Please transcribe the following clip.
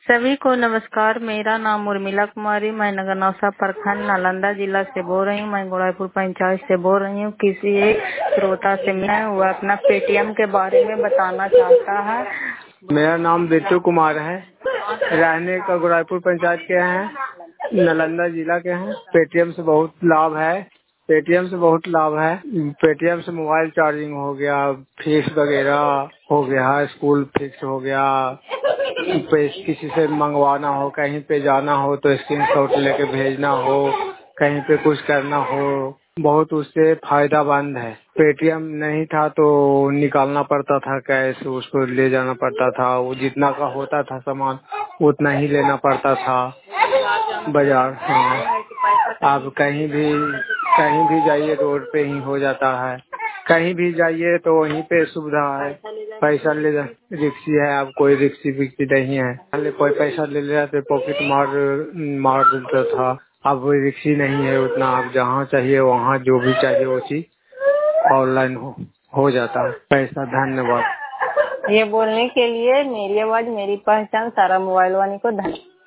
सभी को नमस्कार। मेरा नाम उर्मिला कुमारी, मैं नगर नौसा प्रखंड नालंदा जिला से बोल रही हूँ। मैं गोड़ाईपुर पंचायत से बोल रही हूँ। किसी एक श्रोता से मैं वह अपना पेटीएम के बारे में बताना चाहता है। मेरा नाम बिट्टू कुमार है, रहने का गोड़ाईपुर पंचायत के हैं, नालंदा जिला के हैं। पेटीएम से बहुत लाभ है। पेटीएम से मोबाइल चार्जिंग हो गया, फीस वगैरह हो गया, स्कूल फिक्स हो गया, किसी से मंगवाना हो, कहीं पे जाना हो तो स्क्रीनशॉट लेके भेजना हो, कहीं पे कुछ करना हो, बहुत उससे फायदामंद है। पेटीएम नहीं था तो निकालना पड़ता था कैश, उसको ले जाना पड़ता था। वो जितना का होता था सामान उतना ही लेना पड़ता था बाजार। हाँ, अब कहीं भी जाइए रोड पे ही हो जाता है। कहीं भी जाइए तो वहीं पे सुविधा है। पैसा ले रिक्सी है, अब कोई रिक्सी विक्सी नहीं है। पहले कोई पैसा ले लिया तो पॉकेट मार देता था। अब कोई रिक्सी नहीं है उतना। अब जहाँ चाहिए वहाँ जो भी चाहिए वो चीज ऑनलाइन हो जाता है। पैसा धन्यवाद। ये बोलने के लिए मेरी आवाज मेरी पहचान सारा मोबाइल वाली को धन्यवाद।